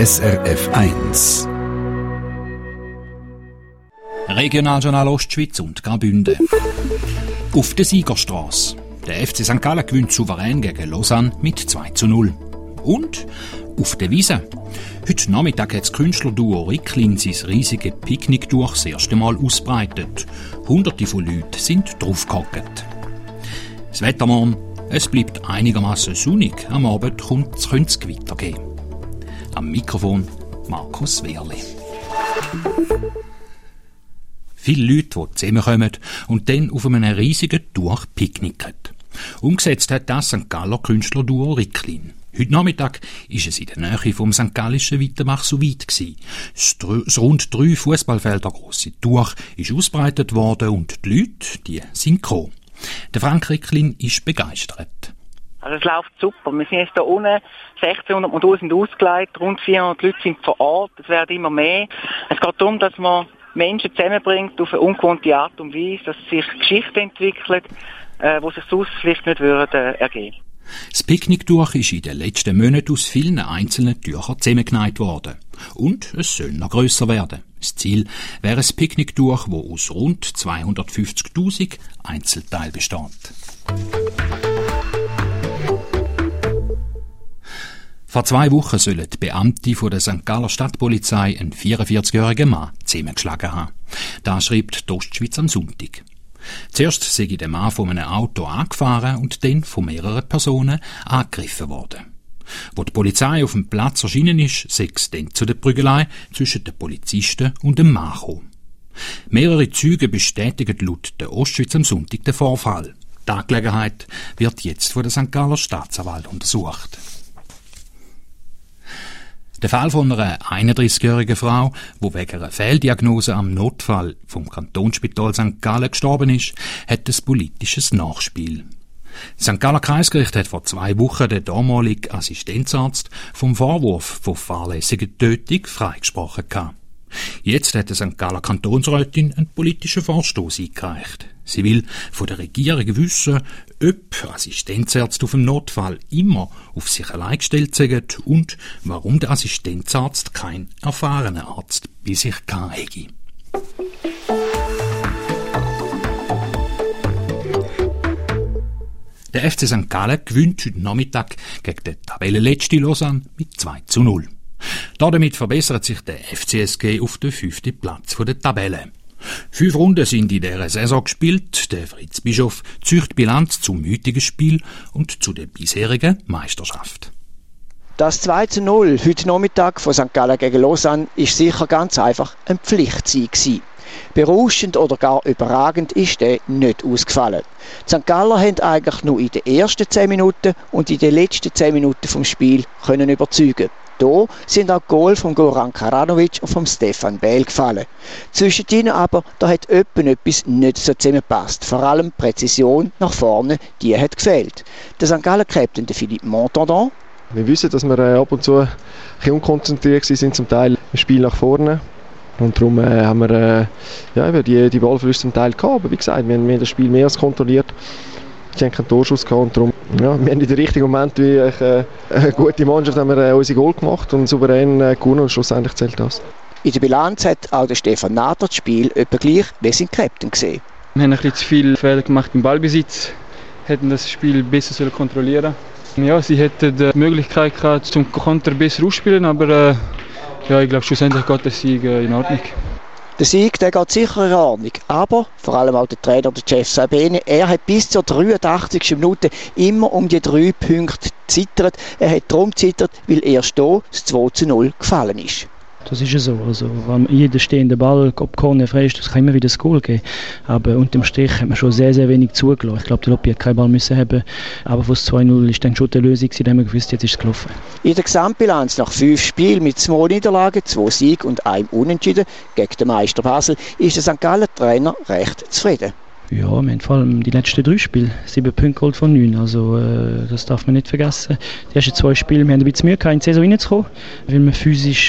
SRF 1. Regionaljournal Ostschweiz und Graubünden. Auf der Siegerstrasse. Der FC St. Gallen gewinnt souverän gegen Lausanne mit 2:0. Und auf der Wiese. Heute Nachmittag hat das Künstlerduo Ricklin sein riesiges Picknicktuch das erste Mal ausbreitet. Hunderte von Leuten sind draufgehockt. Das Wetter morgen, es bleibt einigermaßen sonnig. Am Abend könnte es Gewitter geben. Am Mikrofon Markus Wehrli. Viele Leute, die zusammenkommen und dann auf einem riesigen Tuch picknicken. Umgesetzt hat das St. Galler Künstlerduo Ricklin. Heute Nachmittag war es in der Nähe vom St. Gallischen Weitenbach so weit gewesen. Das rund 3 Fußballfelder grosse Tuch ist ausbreitet worden und die Leute, die sind gekommen. Der Frank Ricklin ist begeistert. Also es läuft super. Wir sind jetzt hier unten, 1600 Module sind ausgelegt, rund 400 Leute sind vor Ort, es werden immer mehr. Es geht darum, dass man Menschen zusammenbringt auf eine ungewohnte Art und Weise, dass sich Geschichten entwickelt, die sich sonst vielleicht nicht ergeben. Das Picknicktuch ist in den letzten Monaten aus vielen einzelnen Tüchern zusammengenäht worden. Und es soll noch grösser werden. Das Ziel wäre ein Picknicktuch, das aus rund 250'000 Einzelteilen besteht. Vor 2 Wochen sollen die Beamte von der St. Galler Stadtpolizei einen 44-jährigen Mann zusammengeschlagen haben. Das schreibt die Ostschweiz am Sonntag. Zuerst sei der Mann von einem Auto angefahren und dann von mehreren Personen angegriffen worden. Wo die Polizei auf dem Platz erschienen ist, sei es dann zu der Prügelei zwischen den Polizisten und dem Mann gekommen. Mehrere Zeugen bestätigen laut der Ostschweiz am Sonntag den Vorfall. Die Angelegenheit wird jetzt von der St. Galler Staatsanwalt untersucht. Der Fall von einer 31-jährigen Frau, die wegen einer Fehldiagnose am Notfall vom Kantonsspital St. Gallen gestorben ist, hat ein politisches Nachspiel. Das St. Galler Kreisgericht hat vor 2 Wochen den damaligen Assistenzarzt vom Vorwurf von fahrlässiger Tötung freigesprochen gehabt. Jetzt hat die St. Galler Kantonsrätin einen politischen Vorstoß eingereicht. Sie will von der Regierung wissen, ob Assistenzärzte auf dem Notfall immer auf sich allein gestellt sind und warum der Assistenzarzt kein erfahrener Arzt bei sich hätte. Der FC St. Gallen gewinnt heute Nachmittag gegen den Tabellenletzten Lausanne mit 2:0. Damit verbessert sich der FCSG auf den 5. Platz der Tabelle. 5 Runden sind in dieser Saison gespielt. Der Fritz Bischof zieht Bilanz zum heutigen Spiel und zu der bisherigen Meisterschaft. Das 2:0 heute Nachmittag von St. Gallen gegen Lausanne ist sicher ganz einfach ein Pflichtsieg gewesen. Berauschend oder gar überragend ist der nicht ausgefallen. Die St. Galler haben eigentlich nur in den ersten 10 Minuten und in den letzten 10 Minuten vom Spiel können überzeugen. Hier sind auch Goal von Goran Karanovic und von Stefan Bell gefallen. Zwischen ihnen aber, da hat etwas nicht so zusammengepasst. Vor allem die Präzision nach vorne, die hat gefehlt. Der St. Gallen-Captain, Philippe Montandon. Wir wissen, dass wir ab und zu ein bisschen unkonzentriert sind, zum Teil im Spiel nach vorne. Und darum haben wir die Ballverluste zum Teil gehabt. Aber wie gesagt, wir haben das Spiel mehr als kontrolliert. Sie haben keinen Torschuss gehabt und darum, wir haben in den richtigen Moment wie eine gute Mannschaft haben wir unsere Goal gemacht und souverän gewonnen und schlussendlich zählt das. In der Bilanz hat auch der Stefan Nader das Spiel etwa gleich wie sein Captain gesehen. Wir haben ein bisschen zu viel Fehler gemacht im Ballbesitz, hätten das Spiel besser kontrollieren sollen. Ja, sie hätten die Möglichkeit gehabt, zum Konter besser ausspielen, aber ich glaube schlussendlich geht der Sieg in Ordnung. Der Sieg, der geht sicher in Ordnung, aber vor allem auch der Trainer, der Jeff Sabene, er hat bis zur 83. Minute immer um die 3 Punkte gezittert. Er hat darum gezittert, weil erst hier das 2:0 gefallen ist. Das ist ja so. Also, wenn jeder stehende Ball, ob Corner frei ist, das kann immer wieder das Goal geben. Aber unterm Strich hat man schon sehr, sehr wenig zugelassen. Ich glaube, der Loppi hat keinen Ball müssen haben. Aber von 2:0 ist dann schon die Lösung, da haben wir gewusst, jetzt ist es gelaufen. In der Gesamtbilanz nach 5 Spielen mit 2 Niederlagen, 2 Siegen und 1 Unentschieden gegen den Meister Basel ist der St. Gallen-Trainer recht zufrieden. Ja, wir haben vor allem die letzten 3 Spiele 7 Punkte geholt von 9. Also, das darf man nicht vergessen. Die ersten 2 Spiele, wir haben ein bisschen Mühe gehabt, in die Saison reinzukommen, weil wir physisch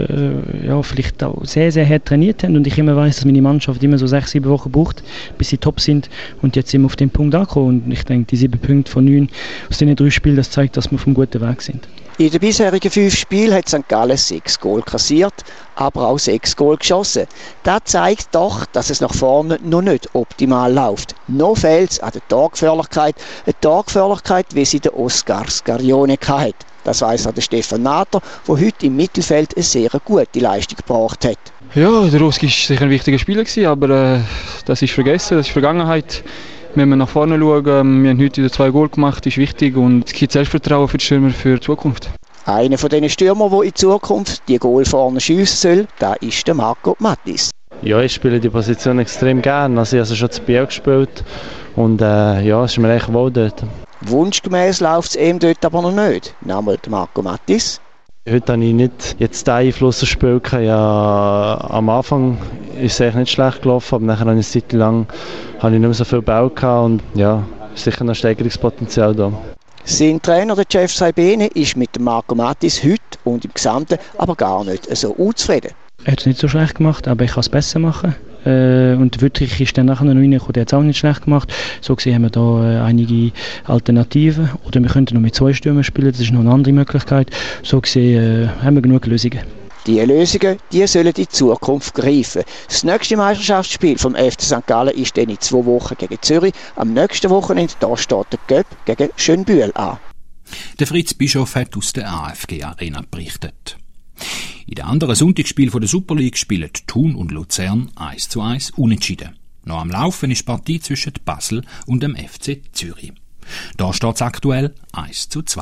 vielleicht auch sehr, sehr hart trainiert haben. Und ich immer weiss, dass meine Mannschaft immer so 6-7 Wochen braucht, bis sie top sind. Und jetzt sind wir auf den Punkt angekommen. Und ich denke, die 7 Punkte von 9 aus diesen 3 Spielen, das zeigt, dass wir auf einem guten Weg sind. In den bisherigen 5 Spielen hat St. Gallen 6 Goal kassiert, aber auch 6 Goal geschossen. Das zeigt doch, dass es nach vorne noch nicht optimal läuft. Noch fehlt es an der Torgefährlichkeit. Eine Torgefährlichkeit, wie sie der Oscar Scarione hatte. Das weiss auch der Stefan Natter, der heute im Mittelfeld eine sehr gute Leistung gebracht hat. Ja, der Oski war sicher ein wichtiger Spieler, aber das ist vergessen, das ist Vergangenheit. Wenn wir nach vorne schauen, wir haben heute wieder 2 Goal gemacht, das ist wichtig und es gibt Selbstvertrauen für die Stürmer für die Zukunft. Einer von diesen Stürmern, der in Zukunft die Goal vorne schiessen soll, das ist der Marco Mattis. Ja, ich spiele die Position extrem gerne. Also ich habe schon zu Biel gespielt und ja, es ist mir echt wohl dort. Wunschgemäß läuft es ihm dort aber noch nicht. Nochmal Marco Mattis. Heute habe ich nicht jetzt den Einfluss aufs Spiel gehabt. Ja, am Anfang ist es eigentlich nicht schlecht gelaufen, aber nachher habe ich eine Zeit lang nicht mehr so viel Ball gehabt und ja, sicher noch Steigerungspotenzial da. Sein Trainer, der Jeff Saibene, ist mit dem Marco Mattis heute und im Gesamten aber gar nicht so unzufrieden. Er hat es nicht so schlecht gemacht, aber ich kann es besser machen. Und Wüttrich ist dann nachher noch reingekommen, der hat es auch nicht schlecht gemacht. So gesehen haben wir da einige Alternativen. Oder wir könnten noch mit 2 Stürmern spielen, das ist noch eine andere Möglichkeit. So gesehen haben wir genug Lösungen. Die Lösungen, die sollen in Zukunft greifen. Das nächste Meisterschaftsspiel vom FC St. Gallen ist dann in 2 Wochen gegen Zürich. Am nächsten Wochenende da steht der Göpp gegen Schönbühl an. Der Fritz Bischof hat aus der AFG Arena berichtet. In den anderen Sonntagsspielen der Super League spielen Thun und Luzern 1:1 unentschieden. Noch am Laufen ist die Partie zwischen Basel und dem FC Zürich. Da steht es aktuell 1:2.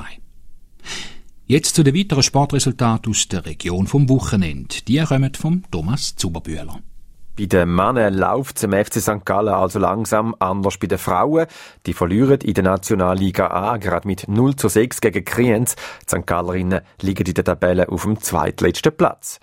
Jetzt zu den weiteren Sportresultaten aus der Region vom Wochenende. Die kommen vom Thomas Zuberbühler. Bei den Männern läuft es im FC St. Gallen also langsam, anders bei den Frauen. Die verlieren in der Nationalliga A gerade mit 0:6 gegen Kriens. Die St. Gallerinnen liegen in der Tabelle auf dem zweitletzten Platz.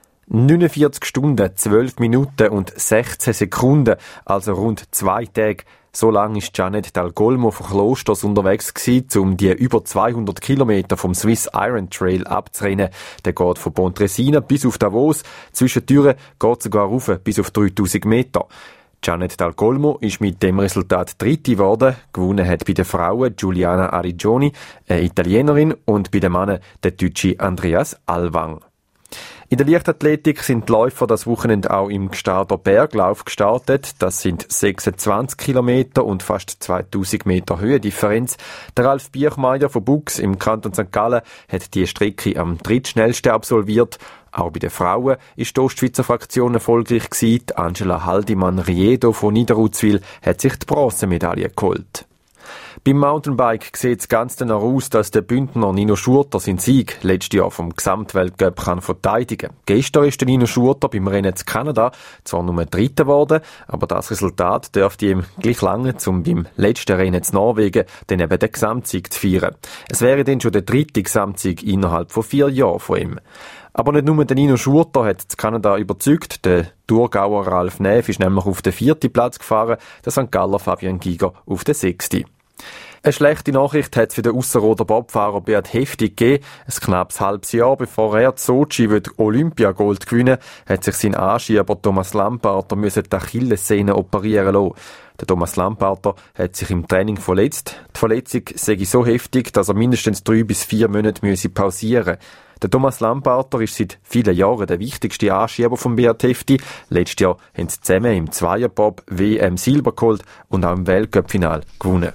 49 Stunden, 12 Minuten und 16 Sekunden, also rund 2 Tage. So lange ist Janet Dalgolmo von Klosters unterwegs gewesen, um die über 200 Kilometer vom Swiss Iron Trail abzurennen. Der geht von Pontresina bis auf Davos. Zwischendurch geht sogar rauf bis auf 3000 Meter. Janet Dalgolmo ist mit dem Resultat Dritte geworden. Gewonnen hat bei den Frauen Giuliana Arrigioni, eine Italienerin, und bei den Männern der Deutsche Andreas Alwang. In der Leichtathletik sind die Läufer das Wochenende auch im Gstader Berglauf gestartet. Das sind 26 Kilometer und fast 2000 Meter Höhendifferenz. Der Ralf Biechmeier von Bux im Kanton St. Gallen hat die Strecke am drittschnellsten absolviert. Auch bei den Frauen ist die Ostschweizer Fraktion erfolgreich gewesen. Angela Haldimann-Riedo von Niederutzwil hat sich die Bronzemedaille geholt. Beim Mountainbike sieht es ganz danach aus, dass der Bündner Nino Schurter seinen Sieg letztes Jahr vom Gesamtweltcup kann verteidigen. Gestern ist der Nino Schurter beim Rennen in Kanada zwar nur Dritter geworden, aber das Resultat dürfte ihm gleich lange, um beim letzten Rennen in Norwegen dann eben den Gesamtsieg zu feiern. Es wäre dann schon der 3. Gesamtsieg innerhalb von 4 Jahren von ihm. Aber nicht nur der Nino Schurter hat Kanada überzeugt. Der Thurgauer Ralf Neff ist nämlich auf den 4. Platz gefahren, der St. Galler Fabian Giger auf den 6. Eine schlechte Nachricht hat es für den Ausserrhoder Bobfahrer Beat Heftig gegeben. Ein knappes halbes Jahr bevor er Sochi Olympiagold gewinnen will, hat sich sein Anschieber Thomas Lamparter die Achillessehne operieren lassen. Der Thomas Lamparter hat sich im Training verletzt. Die Verletzung sei so heftig, dass er mindestens 3 bis 4 Monate pausieren müsse. Der Thomas Lamparter ist seit vielen Jahren der wichtigste Anschieber von Beat Heftig. Letztes Jahr haben sie zusammen im Zweierbob WM Silber geholt und auch im Weltcup-Final gewonnen.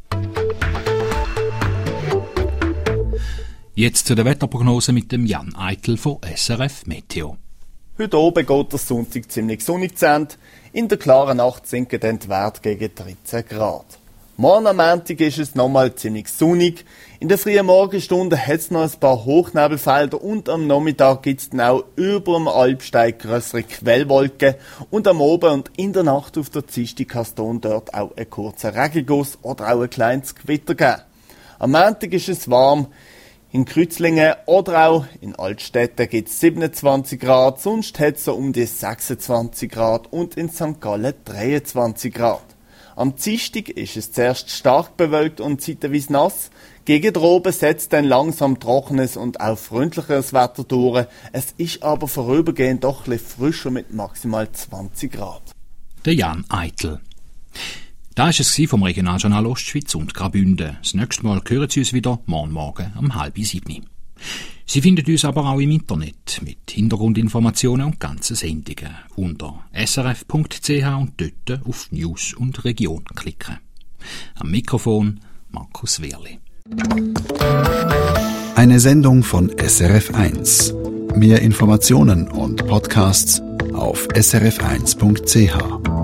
Jetzt zu der Wetterprognose mit dem Jan Eitel von SRF Meteo. Heute oben geht der Sonntag ziemlich sonnig zu Ende. In der klaren Nacht sinken dann die Werte gegen 13 Grad. Morgen am Montag ist es nochmal ziemlich sonnig. In der frühen Morgenstunde hat es noch ein paar Hochnebelfelder und am Nachmittag gibt es dann auch über dem Alpsteig grössere Quellwolken und am Abend und in der Nacht auf der Dienstag kann es dort auch einen kurzen Regenguss oder auch ein kleines Gewitter geben. Am Montag ist es warm. In Kreuzlingen oder auch in Altstädten gibt es 27 Grad, sonst hat es so um die 26 Grad und in St. Gallen 23 Grad. Am Dienstag ist es zuerst stark bewölkt und zeitweise nass. Gegen oben setzt dann langsam trockenes und auch freundlicheres Wetter durch. Es ist aber vorübergehend doch ein bisschen frischer mit maximal 20 Grad. Der Jan Eitel. Da ist es vom Regionaljournal Ostschweiz und Graubünden. Das nächste Mal hören Sie uns wieder morgen um 6:30. Sie finden uns aber auch im Internet mit Hintergrundinformationen und ganzen Sendungen unter srf.ch und dort auf News und Region klicken. Am Mikrofon Markus Wehrli. Eine Sendung von SRF1. Mehr Informationen und Podcasts auf srf1.ch.